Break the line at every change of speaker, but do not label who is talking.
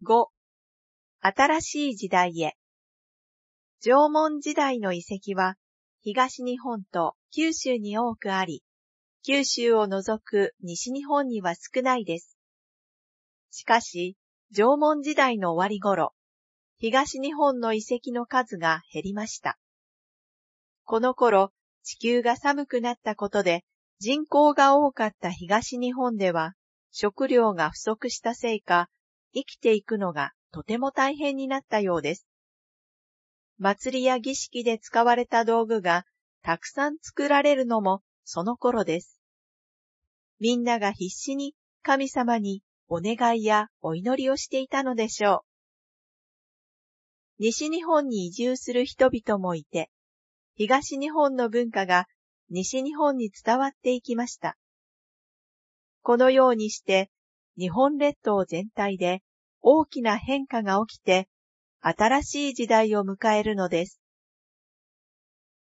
5、新しい時代へ。縄文時代の遺跡は東日本と九州に多くあり、九州を除く西日本には少ないです。しかし、縄文時代の終わり頃、東日本の遺跡の数が減りました。この頃、地球が寒くなったことで、人口が多かった東日本では、食料が不足したせいか、生きていくのがとても大変になったようです。祭りや儀式で使われた道具がたくさん作られるのもその頃です。みんなが必死に神様にお願いやお祈りをしていたのでしょう。西日本に移住する人々もいて、東日本の文化が西日本に伝わっていきました。このようにして、日本列島全体で大きな変化が起きて、新しい時代を迎えるのです。